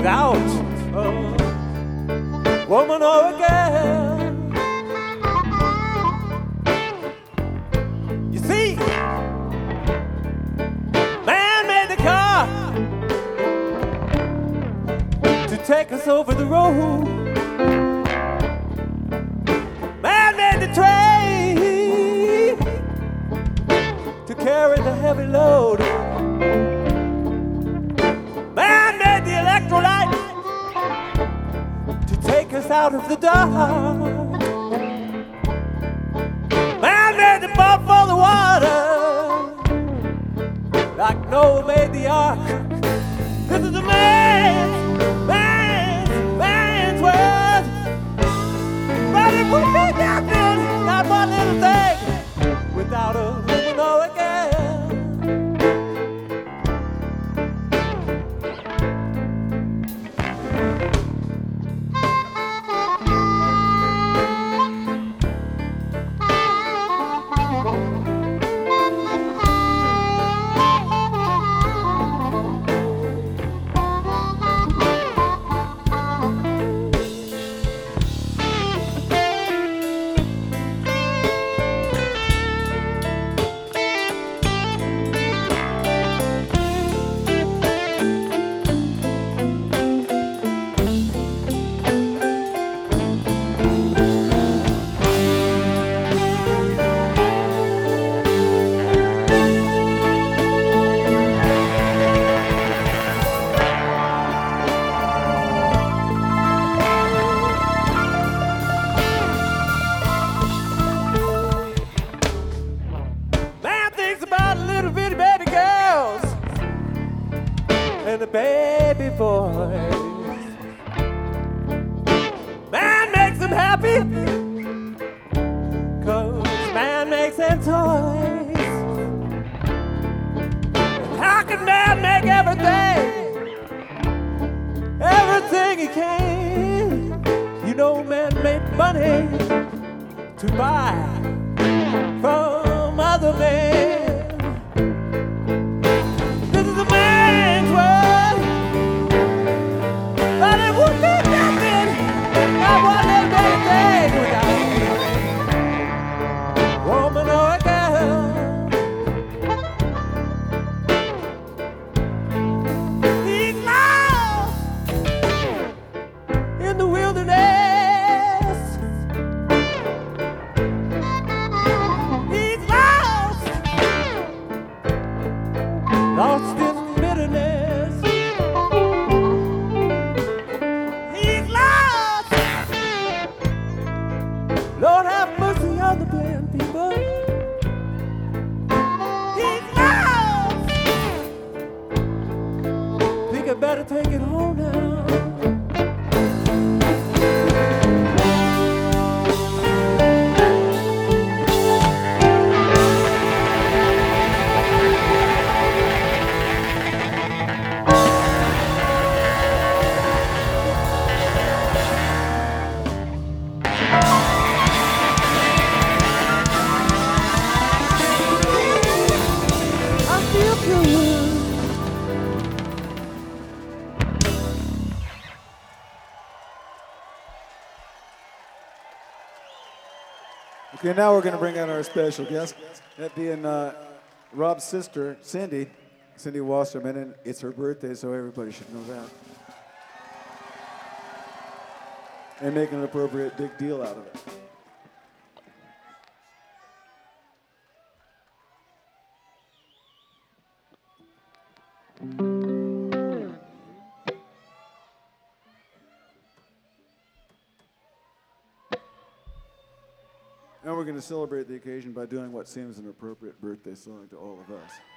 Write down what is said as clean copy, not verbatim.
without a woman or a girl. You see, man made the car to take us over the road. Man made the train to carry the heavy load. Man made the electrolyte to take us out of the dark. Man made the pump for the water, like Noah made the ark. This is a man's world. But it would be nothing, not one little thing, without a woman or a girl. And the baby boys. Man makes them happy, 'cause man makes them toys. How can man make everything he can? You know man made money to buy from other men. This is a man's world, but it would be nothing, not one little bitty thing without a woman or a girl. He's lost in the wilderness. He's lost in bitterness. He's lost. Lord have mercy on the blind people. He's lost. Think I better take it home now. Okay, now we're going to bring out our special guest, that being Rob's sister, Cindy Wasserman, and it's her birthday, so everybody should know that. And make an appropriate big deal out of it. Now we're going to celebrate the occasion by doing what seems an appropriate birthday song to all of us.